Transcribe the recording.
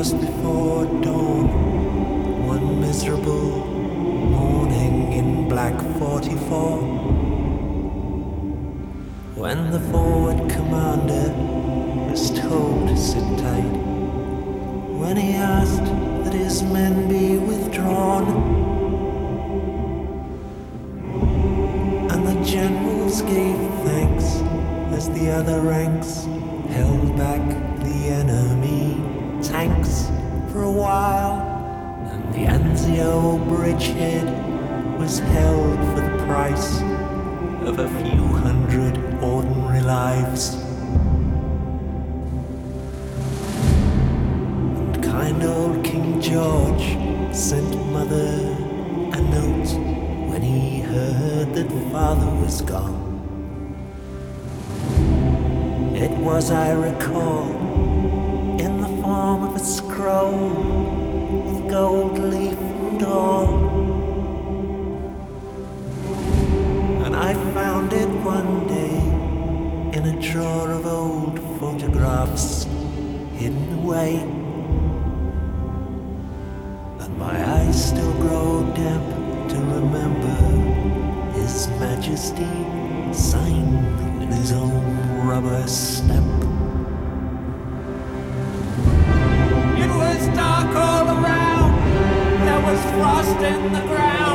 just before dawn, one miserable morning in Black 44, when the forward commander was told to sit tight, when he asked that his men be withdrawn, and the generals gave thanks as the other ranks held back the enemy tanks for a while, and the Anzio bridgehead was held for the price of a few hundred ordinary lives. And kind old King George sent Mother a note when he heard that Father was gone. It was, I recall, in the form of a scroll with gold leaf and all. And I found it one day in a drawer of old photographs hidden away. And my eyes still grow damp to remember His Majesty signed with his own rubber stamp. It was dark all around, there was frost in the ground.